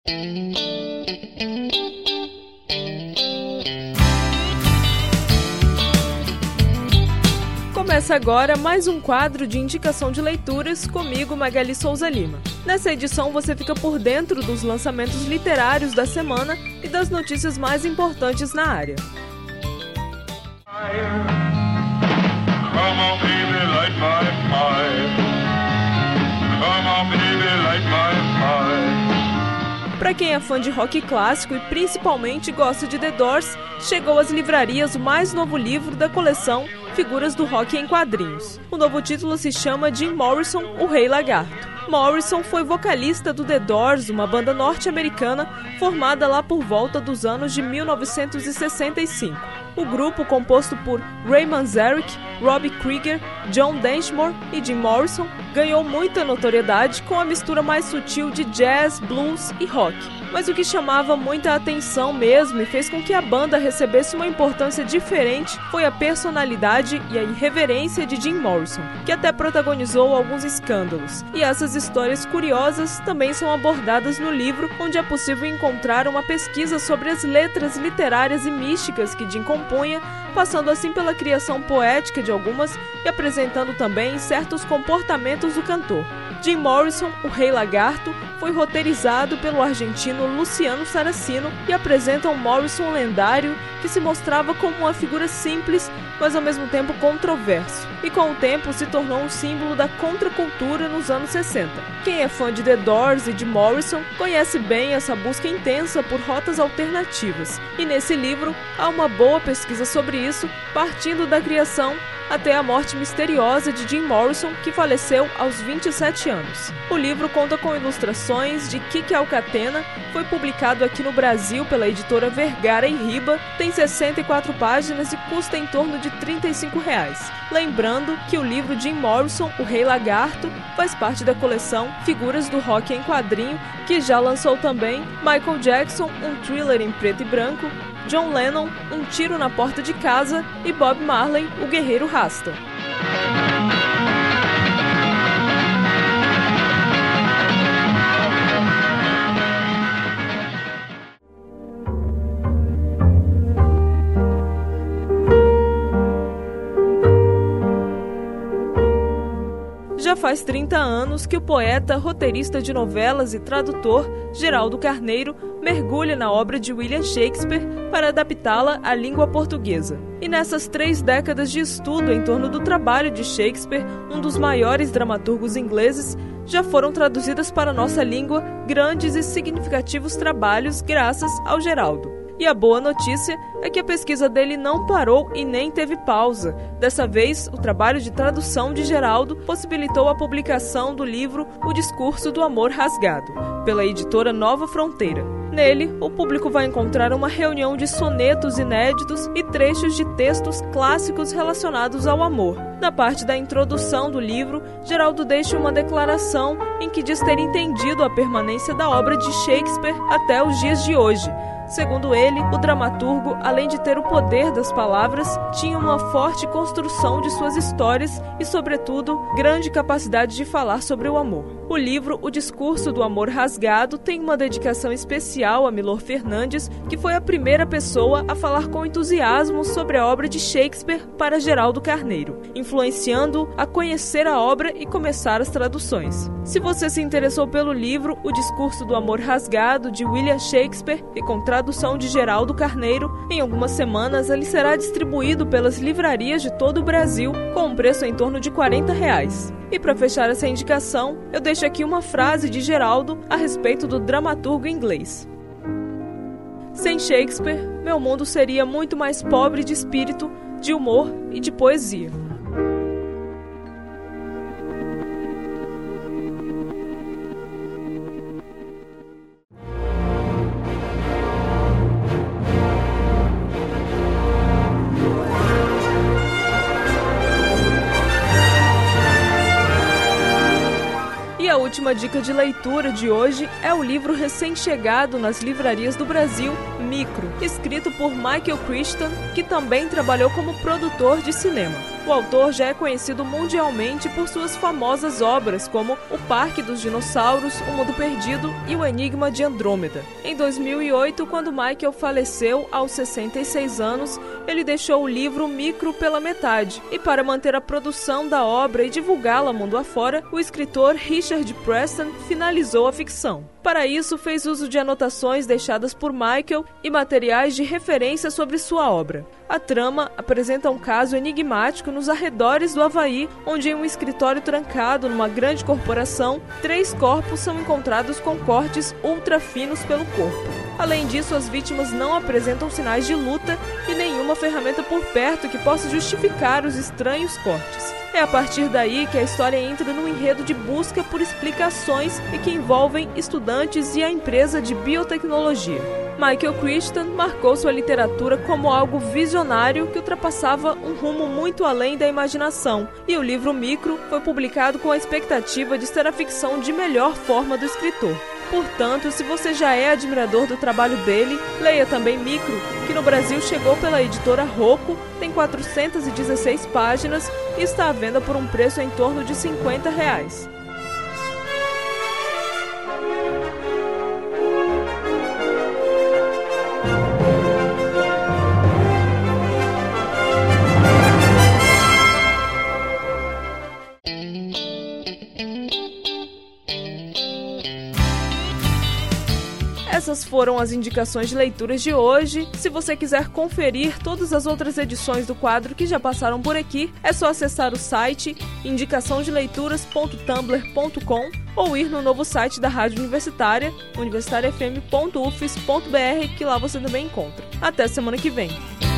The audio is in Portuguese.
Começa agora mais um quadro de indicação de leituras comigo, Magali Souza Lima. Nessa edição você fica por dentro dos lançamentos literários da semana e das notícias mais importantes na área. Para quem é fã de rock clássico e principalmente gosta de The Doors, chegou às livrarias o mais novo livro da coleção Figuras do Rock em Quadrinhos. O novo título se chama Jim Morrison, o Rei Lagarto. Morrison foi vocalista do The Doors, uma banda norte-americana formada lá por volta dos anos de 1965. O grupo, composto por Ray Manzarek, Robbie Krieger, John Densmore e Jim Morrison, ganhou muita notoriedade com a mistura mais sutil de jazz, blues e rock. Mas o que chamava muita atenção mesmo e fez com que a banda recebesse uma importância diferente foi a personalidade e a irreverência de Jim Morrison, que até protagonizou alguns escândalos. E essas histórias curiosas também são abordadas no livro, onde é possível encontrar uma pesquisa sobre as letras literárias e místicas que Jim compunha, passando assim pela criação poética de algumas e apresentando também certos comportamentos do cantor. Jim Morrison, o Rei Lagarto, foi roteirizado pelo argentino Luciano Saracino e apresenta um Morrison lendário que se mostrava como uma figura simples, mas ao mesmo tempo controverso, e com o tempo se tornou um símbolo da contracultura nos anos 60. Quem é fã de The Doors e de Morrison conhece bem essa busca intensa por rotas alternativas, e nesse livro há uma boa pesquisa sobre isso, partindo da criação até a morte misteriosa de Jim Morrison, que faleceu aos 27 anos. O livro conta com ilustrações de Kiki Alcatena, foi publicado aqui no Brasil pela editora Vergara e Riba, tem 64 páginas e custa em torno de R$ 35. Lembrando que o livro Jim Morrison, o Rei Lagarto, faz parte da coleção Figuras do Rock em Quadrinho, que já lançou também Michael Jackson, um thriller em preto e branco, John Lennon, Um Tiro na Porta de Casa e Bob Marley, o Guerreiro Rasta. Já faz 30 anos que o poeta, roteirista de novelas e tradutor Geraldo Carneiro mergulha na obra de William Shakespeare para adaptá-la à língua portuguesa. E nessas 3 décadas de estudo em torno do trabalho de Shakespeare, um dos maiores dramaturgos ingleses, já foram traduzidas para a nossa língua grandes e significativos trabalhos graças ao Geraldo. E a boa notícia é que a pesquisa dele não parou e nem teve pausa. Dessa vez, o trabalho de tradução de Geraldo possibilitou a publicação do livro O Discurso do Amor Rasgado, pela editora Nova Fronteira. Nele, o público vai encontrar uma reunião de sonetos inéditos e trechos de textos clássicos relacionados ao amor. Na parte da introdução do livro, Geraldo deixa uma declaração em que diz ter entendido a permanência da obra de Shakespeare até os dias de hoje. Segundo ele, o dramaturgo, além de ter o poder das palavras, tinha uma forte construção de suas histórias e, sobretudo, grande capacidade de falar sobre o amor. O livro O Discurso do Amor Rasgado tem uma dedicação especial a Milor Fernandes, que foi a primeira pessoa a falar com entusiasmo sobre a obra de Shakespeare para Geraldo Carneiro, influenciando-o a conhecer a obra e começar as traduções. Se você se interessou pelo livro O Discurso do Amor Rasgado, de William Shakespeare, e com tradução de Geraldo Carneiro, em algumas semanas ele será distribuído pelas livrarias de todo o Brasil com um preço em torno de R$ 40. E para fechar essa indicação, eu deixo aqui uma frase de Geraldo a respeito do dramaturgo inglês. Sem Shakespeare, meu mundo seria muito mais pobre de espírito, de humor e de poesia. A última dica de leitura de hoje é o livro recém-chegado nas livrarias do Brasil, Micro, escrito por Michael Crichton, que também trabalhou como produtor de cinema. O autor já é conhecido mundialmente por suas famosas obras como O Parque dos Dinossauros, O Mundo Perdido e O Enigma de Andrômeda. Em 2008, quando Michael faleceu aos 66 anos, ele deixou o livro Micro pela metade, e para manter a produção da obra e divulgá-la mundo afora, o escritor Richard Preston finalizou a ficção. Para isso, fez uso de anotações deixadas por Michael e materiais de referência sobre sua obra. A trama apresenta um caso enigmático nos arredores do Havaí, onde em um escritório trancado numa grande corporação, 3 corpos são encontrados com cortes ultra finos pelo corpo. Além disso, as vítimas não apresentam sinais de luta e nenhuma ferramenta por perto que possa justificar os estranhos cortes. É a partir daí que a história entra num enredo de busca por explicações e que envolvem estudantes e a empresa de biotecnologia. Michael Crichton marcou sua literatura como algo visionário que ultrapassava um rumo muito além da imaginação, e o livro Micro foi publicado com a expectativa de ser a ficção de melhor forma do escritor. Portanto, se você já é admirador do trabalho dele, leia também Micro, que no Brasil chegou pela editora Rocco, tem 416 páginas e está à venda por um preço em torno de R$50. Essas foram as indicações de leituras de hoje. Se você quiser conferir todas as outras edições do quadro que já passaram por aqui, é só acessar o site indicaçãodeleituras.tumblr.com ou ir no novo site da Rádio Universitária, universitariafm.ufes.br, que lá você também encontra. Até semana que vem!